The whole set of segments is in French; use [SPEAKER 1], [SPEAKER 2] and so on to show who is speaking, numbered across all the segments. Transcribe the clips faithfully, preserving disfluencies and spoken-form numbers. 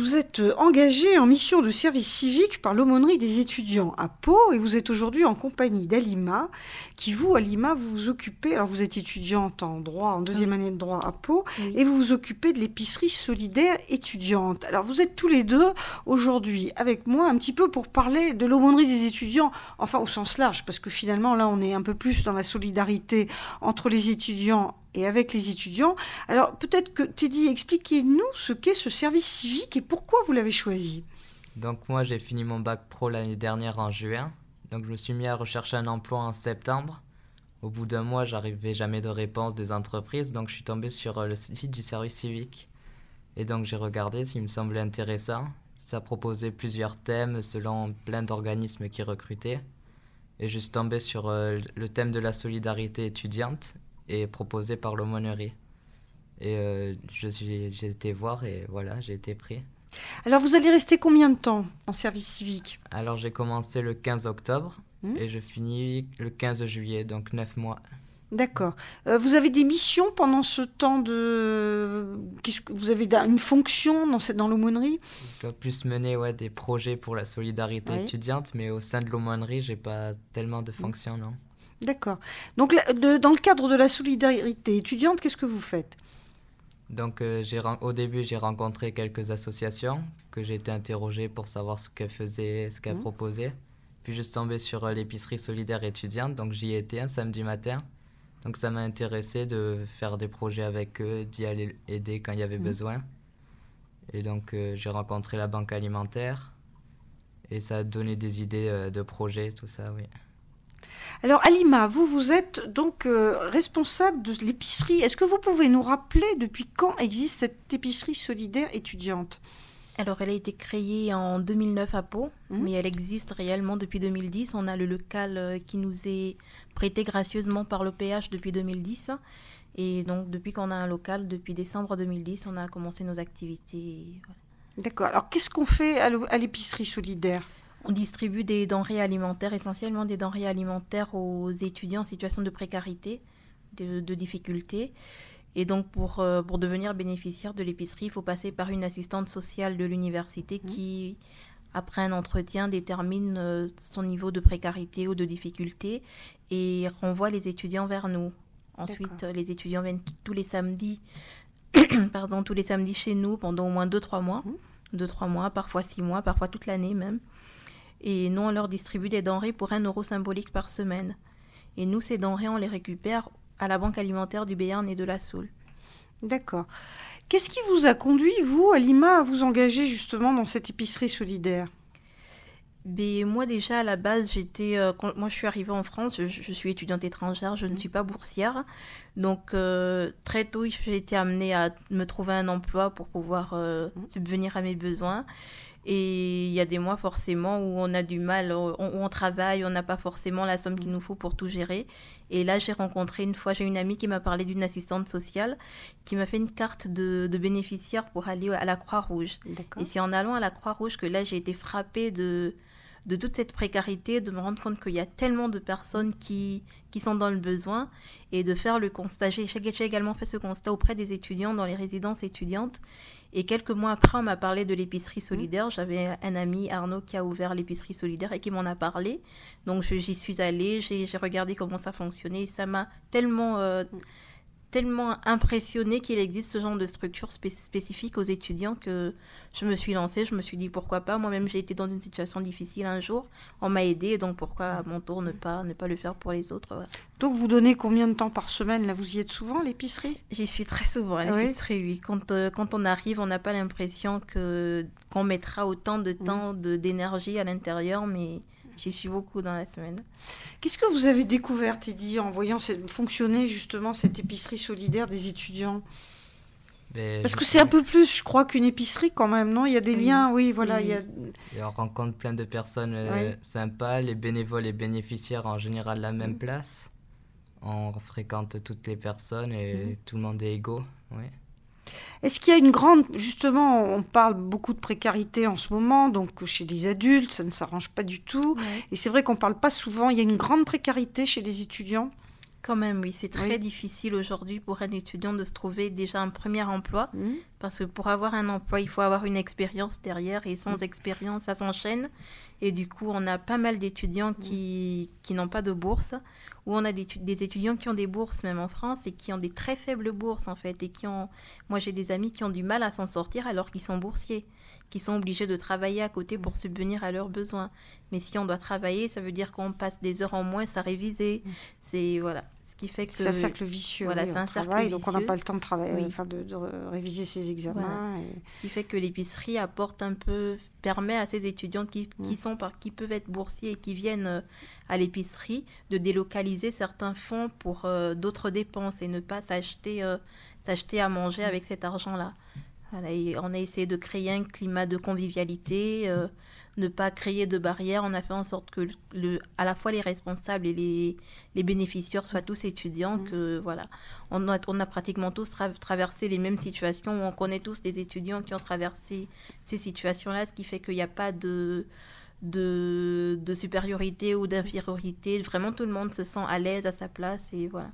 [SPEAKER 1] vous êtes engagé en mission de service civique par l'aumônerie des étudiants à Pau et vous êtes aujourd'hui en compagnie d'Alima qui, vous, Alima, vous vous occupez, alors vous êtes étudiante en droit, en deuxième oui. année de droit à Pau oui. et vous vous occupez de l'épicerie solidaire étudiante. Alors vous êtes tous les deux aujourd'hui avec moi un petit peu pour parler de l'aumônerie des étudiants, enfin au sens large, parce que finalement là on est un peu plus dans la solidarité entre les étudiants et avec les étudiants. Alors peut-être que Teddy, expliquez-nous ce qu'est ce service civique et pourquoi vous l'avez choisi.
[SPEAKER 2] Donc moi j'ai fini mon bac pro l'année dernière en juin, donc je me suis mis à rechercher un emploi en septembre. Au bout d'un mois, j'arrivais jamais de réponse des entreprises, donc je suis tombé sur le site du service civique. Et donc j'ai regardé ce qui me semblait intéressant. Ça proposait plusieurs thèmes selon plein d'organismes qui recrutaient. Et je suis tombé sur euh, le thème de la solidarité étudiante et proposé par l'aumônerie. Et euh, je suis, j'ai été voir et voilà, j'ai été pris.
[SPEAKER 1] Alors vous allez rester combien de temps en service civique ?
[SPEAKER 2] Alors j'ai commencé le quinze octobre mmh. et je finis le quinze juillet, donc neuf mois.
[SPEAKER 1] D'accord. Euh, vous avez des missions pendant ce temps de... Qu'est-ce que... Vous avez une fonction dans, cette... dans l'aumônerie ?
[SPEAKER 2] Je dois plus mener ouais, des projets pour la solidarité oui. étudiante, mais au sein de l'aumônerie, j'ai pas tellement de fonctions, mmh. non.
[SPEAKER 1] D'accord. Donc, de, dans le cadre de la solidarité étudiante, qu'est-ce que vous faites ?
[SPEAKER 2] Donc, euh, j'ai, au début, j'ai rencontré quelques associations que j'ai été interrogé pour savoir ce qu'elles faisaient, ce qu'elles mmh. proposaient. Puis, je suis tombé sur euh, l'épicerie solidaire étudiante, donc j'y étais un samedi matin. Donc, ça m'a intéressé de faire des projets avec eux, d'y aller aider quand il y avait mmh. besoin. Et donc, euh, j'ai rencontré la banque alimentaire et ça a donné des idées euh, de projets, tout ça, oui.
[SPEAKER 1] Alors Alima, vous, vous êtes donc euh, responsable de l'épicerie. Est-ce que vous pouvez nous rappeler depuis quand existe cette épicerie solidaire étudiante ?
[SPEAKER 3] Alors elle a été créée en deux mille neuf à Pau, mmh. mais elle existe réellement depuis deux mille dix. On a le local qui nous est prêté gracieusement par l'O P H depuis deux mille dix. Et donc depuis qu'on a un local, depuis décembre deux mille dix, on a commencé nos activités. Voilà.
[SPEAKER 1] D'accord. Alors qu'est-ce qu'on fait à l'épicerie solidaire ?
[SPEAKER 3] On distribue des denrées alimentaires, essentiellement des denrées alimentaires aux étudiants en situation de précarité, de, de difficulté. Et donc, pour, euh, pour devenir bénéficiaire de l'épicerie, il faut passer par une assistante sociale de l'université mmh. qui, après un entretien, détermine euh, son niveau de précarité ou de difficulté et renvoie les étudiants vers nous. Ensuite, D'accord. les étudiants viennent tous les samedis, pardon, tous les samedis chez nous pendant au moins deux trois mois. Mmh. deux trois mois, parfois six mois, parfois toute l'année même. Et nous, on leur distribue des denrées pour un euro symbolique par semaine. Et nous, ces denrées, on les récupère à la banque alimentaire du Béarn et de la Soule.
[SPEAKER 1] D'accord. Qu'est-ce qui vous a conduit, vous, Alima, à vous engager justement dans cette épicerie solidaire ?
[SPEAKER 3] Ben, moi, déjà, à la base, j'étais... Euh, quand moi, je suis arrivée en France, je, je suis étudiante étrangère, je mmh. ne suis pas boursière. Donc, euh, très tôt, j'ai été amenée à me trouver un emploi pour pouvoir euh, mmh. subvenir à mes besoins. Et il y a des mois forcément où on a du mal, où on travaille, on n'a pas forcément la somme qu'il nous faut pour tout gérer. Et là, j'ai rencontré une fois, j'ai une amie qui m'a parlé d'une assistante sociale qui m'a fait une carte de, de bénéficiaire pour aller à la Croix-Rouge. D'accord. Et c'est en allant à la Croix-Rouge que là, j'ai été frappée de, de toute cette précarité, de me rendre compte qu'il y a tellement de personnes qui, qui sont dans le besoin et de faire le constat. J'ai, j'ai également fait ce constat auprès des étudiants dans les résidences étudiantes. Et quelques mois après, on m'a parlé de l'épicerie solidaire. J'avais un ami, Arnaud, qui a ouvert l'épicerie solidaire et qui m'en a parlé. Donc, je, j'y suis allée, j'ai, j'ai regardé comment ça fonctionnait. Et ça m'a tellement, euh, tellement impressionnée qu'il existe ce genre de structure spé- spécifique aux étudiants que je me suis lancée. Je me suis dit, pourquoi pas ? Moi-même, j'ai été dans une situation difficile un jour. On m'a aidée, donc pourquoi à mon tour ne pas, ne pas le faire pour les autres ? Ouais.
[SPEAKER 1] Donc, vous donnez combien de temps par semaine ? Là, vous y êtes souvent à l'épicerie ?
[SPEAKER 3] J'y suis très souvent à l'épicerie, oui. oui. Quand, euh, quand on arrive, on n'a pas l'impression que, qu'on mettra autant de temps, mmh. de, d'énergie à l'intérieur, mais j'y suis beaucoup dans la semaine.
[SPEAKER 1] Qu'est-ce que vous avez découvert, Teddy, en voyant cette, fonctionner justement cette épicerie solidaire des étudiants ? Ben, Parce que c'est un peu plus, je crois, qu'une épicerie quand même, non ? Il y a des oui. liens, oui, voilà. Oui. Il y a...
[SPEAKER 2] Et on rencontre plein de personnes euh, oui. sympas, les bénévoles et bénéficiaires en général la même mmh. place. On fréquente toutes les personnes et mmh. tout le monde est égaux, oui.
[SPEAKER 1] Est-ce qu'il y a une grande... Justement, on parle beaucoup de précarité en ce moment, donc chez les adultes, ça ne s'arrange pas du tout. Ouais. Et c'est vrai qu'on ne parle pas souvent. Il y a une grande précarité chez les étudiants ?
[SPEAKER 3] Quand même, oui. C'est très oui. difficile aujourd'hui pour un étudiant de se trouver déjà un premier emploi, mmh. Parce que pour avoir un emploi, il faut avoir une expérience derrière. Et sans expérience, ça s'enchaîne. Et du coup, on a pas mal d'étudiants qui, qui n'ont pas de bourse. Ou on a des, des étudiants qui ont des bourses, même en France, et qui ont des très faibles bourses, en fait. Et qui ont... Moi, j'ai des amis qui ont du mal à s'en sortir alors qu'ils sont boursiers, qui sont obligés de travailler à côté pour subvenir à leurs besoins. Mais si on doit travailler, ça veut dire qu'on passe des heures en moins à réviser. C'est... Voilà. Qui fait que
[SPEAKER 1] c'est un cercle vicieux.
[SPEAKER 3] Voilà,
[SPEAKER 1] oui,
[SPEAKER 3] c'est un cercle
[SPEAKER 1] travaille,
[SPEAKER 3] vicieux.
[SPEAKER 1] Donc on n'a pas le temps de travailler,
[SPEAKER 3] oui.
[SPEAKER 1] enfin de, de réviser ses examens.
[SPEAKER 3] Voilà.
[SPEAKER 1] Et...
[SPEAKER 3] Ce qui fait que l'épicerie apporte un peu, permet à ces étudiants qui, qui, sont par, qui peuvent être boursiers et qui viennent à l'épicerie de délocaliser certains fonds pour euh, d'autres dépenses et ne pas s'acheter, euh, s'acheter à manger avec cet argent-là. Voilà, et on a essayé de créer un climat de convivialité, euh, ne pas créer de barrières. On a fait en sorte que le, à la fois les responsables et les, les bénéficiaires soient tous étudiants. Mmh. Que, voilà. on, a, on a pratiquement tous tra- traversé les mêmes situations, où on connaît tous des étudiants qui ont traversé ces situations-là, ce qui fait qu'il n'y a pas de, de, de supériorité ou d'infériorité. Vraiment, tout le monde se sent à l'aise à sa place et voilà.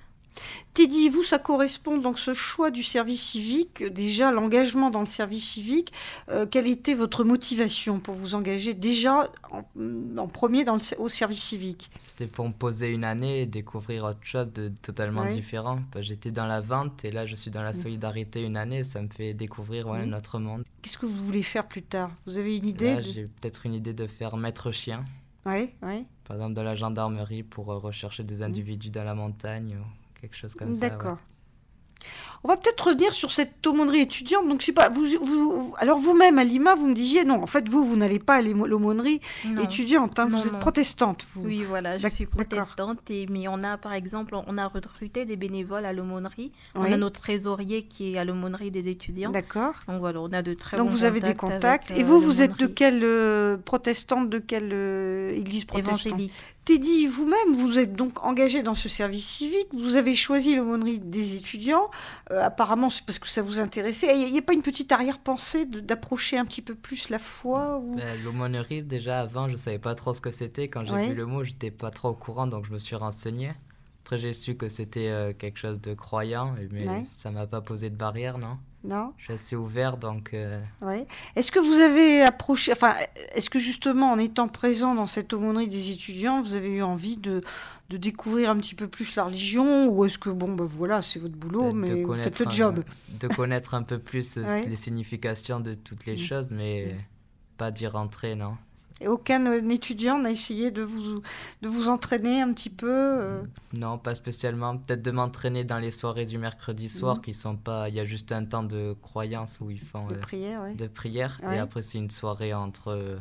[SPEAKER 1] Teddy, vous, ça correspond donc ce choix du service civique, déjà l'engagement dans le service civique. Euh, quelle était votre motivation pour vous engager déjà en, en premier dans le, au service civique?
[SPEAKER 2] C'était pour me poser une année et découvrir autre chose de totalement oui. différent. J'étais dans la vente et là je suis dans la solidarité une année, ça me fait découvrir ouais, oui. notre monde.
[SPEAKER 1] Qu'est-ce que vous voulez faire plus tard? Vous avez une idée?
[SPEAKER 2] Là,
[SPEAKER 1] de...
[SPEAKER 2] j'ai peut-être une idée de faire maître chien.
[SPEAKER 1] Oui, oui.
[SPEAKER 2] Par exemple de la gendarmerie pour rechercher des individus mmh. dans la montagne. Ou... quelque chose comme ça.
[SPEAKER 1] D'accord. Ouais. On va peut-être revenir sur cette aumônerie étudiante. Donc, je sais pas, vous, vous, alors vous-même, à Lima, vous me disiez, non, en fait, vous, vous n'allez pas à l'aumônerie étudiante, hein,
[SPEAKER 3] non,
[SPEAKER 1] vous êtes
[SPEAKER 3] non.
[SPEAKER 1] protestante. Vous.
[SPEAKER 3] Oui, voilà, je suis protestante. Et, mais on a, par exemple, on a recruté des bénévoles à l'aumônerie. Oui. On a notre trésorier qui est à l'aumônerie des étudiants.
[SPEAKER 1] D'accord.
[SPEAKER 3] Donc, voilà, on a de très
[SPEAKER 1] Donc,
[SPEAKER 3] bons
[SPEAKER 1] vous avez des contacts. Avec, euh, et vous, vous êtes de quelle euh, protestante, de quelle euh, église protestante?
[SPEAKER 3] Évangélique.
[SPEAKER 1] Teddy, vous-même, vous êtes donc engagé dans ce service civique, vous avez choisi l'aumônerie des étudiants, euh, apparemment c'est parce que ça vous intéressait. Il n'y a pas une petite arrière-pensée de, d'approcher un petit peu plus la foi ou...
[SPEAKER 2] ben, l'aumônerie, déjà avant, je ne savais pas trop ce que c'était. Quand j'ai ouais. vu le mot, je n'étais pas trop au courant, donc je me suis renseigné. Après, j'ai su que c'était euh, quelque chose de croyant, mais ouais. ça ne m'a pas posé de barrière, non?
[SPEAKER 1] Non.
[SPEAKER 2] Je suis assez ouvert, donc... Euh...
[SPEAKER 1] Ouais. Est-ce que vous avez approché... Enfin, est-ce que justement, en étant présent dans cette aumônerie des étudiants, vous avez eu envie de, de découvrir un petit peu plus la religion? Ou est-ce que, bon, ben voilà, c'est votre boulot, de, mais de vous faites le job
[SPEAKER 2] un, De connaître un peu plus ouais. les significations de toutes les mmh. choses, mais mmh. pas d'y rentrer, non.
[SPEAKER 1] Et aucun étudiant n'a essayé de vous, de vous entraîner un petit peu euh...
[SPEAKER 2] Non, pas spécialement. Peut-être de m'entraîner dans les soirées du mercredi soir, mmh. qui sont pas... Il y a juste un temps de croyance où ils font...
[SPEAKER 1] De
[SPEAKER 2] euh,
[SPEAKER 1] prière, oui.
[SPEAKER 2] De prière. Ouais. Et après, c'est une soirée entre... Euh,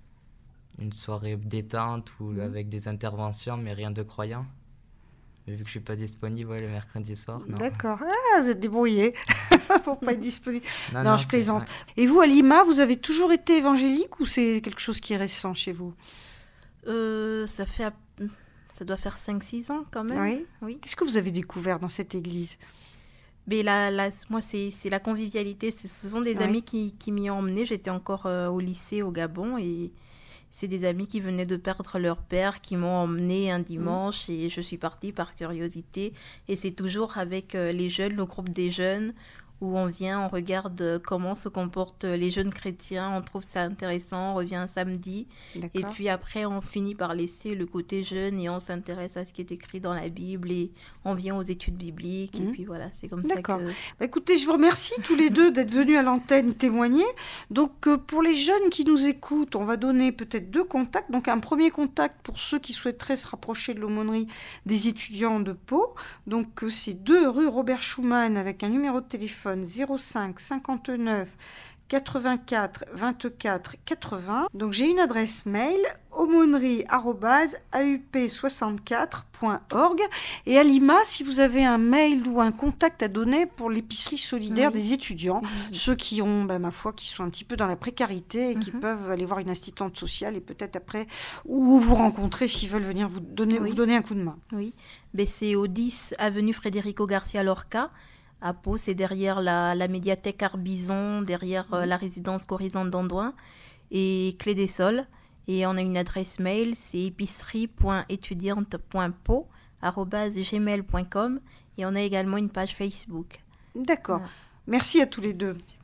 [SPEAKER 2] une soirée détente ou mmh. avec des interventions, mais rien de croyant. Mais vu que je suis pas disponible ouais, le mercredi soir, non.
[SPEAKER 1] D'accord. Ah, vous êtes débrouillé pour pas être disponible. non, non, non je plaisante.
[SPEAKER 2] Ouais.
[SPEAKER 1] Et vous, à Lima, vous avez toujours été évangélique ou c'est quelque chose qui est récent chez vous?
[SPEAKER 3] euh, Ça fait... Ça doit faire cinq six ans quand même.
[SPEAKER 1] Oui.
[SPEAKER 3] oui.
[SPEAKER 1] Qu'est-ce que vous avez découvert dans cette église?
[SPEAKER 3] Mais la, la, moi, c'est, c'est la convivialité. C'est, ce sont des oui. amis qui, qui m'y ont emmenée. J'étais encore euh, au lycée au Gabon et... C'est des amis qui venaient de perdre leur père, qui m'ont emmenée un dimanche mmh. et je suis partie par curiosité. Et c'est toujours avec euh, les jeunes, le groupe des jeunes, où on vient, on regarde euh, comment se comportent les jeunes chrétiens, on trouve ça intéressant, on revient un samedi. D'accord. Et puis après, on finit par laisser le côté jeune et on s'intéresse à ce qui est écrit dans la Bible et on vient aux études bibliques. Mmh. Et puis voilà, c'est comme
[SPEAKER 1] D'accord.
[SPEAKER 3] ça que...
[SPEAKER 1] Bah, écoutez, je vous remercie tous les deux d'être venus à l'antenne témoigner. Donc, euh, pour les jeunes qui nous écoutent, on va donner peut-être deux contacts. Donc, un premier contact pour ceux qui souhaiteraient se rapprocher de l'aumônerie des étudiants de Pau. Donc, euh, c'est deux rue Robert Schumann avec un numéro de téléphone zéro cinq cinquante-neuf quatre-vingt-quatre vingt-quatre quatre-vingts. Donc j'ai une adresse mail aumônerie arobase a u p soixante-quatre point org et à Lima, si vous avez un mail ou un contact à donner pour l'épicerie solidaire oui. des étudiants, oui. ceux qui ont, ben, ma foi, qui sont un petit peu dans la précarité et qui mm-hmm. peuvent aller voir une assistante sociale et peut-être après ou vous rencontrer s'ils veulent venir vous donner, oui. vous donner un coup de main.
[SPEAKER 3] Oui, mais c'est au dix avenue Federico Garcia Lorca. À Pau, c'est derrière la, la médiathèque Arbizon, derrière euh, la résidence Corisande d'Andouin et Clé des Sols. Et on a une adresse mail, c'est épicerie point étudiante point pau arobase gmail point com et on a également une page Facebook.
[SPEAKER 1] D'accord. Voilà. Merci à tous les deux.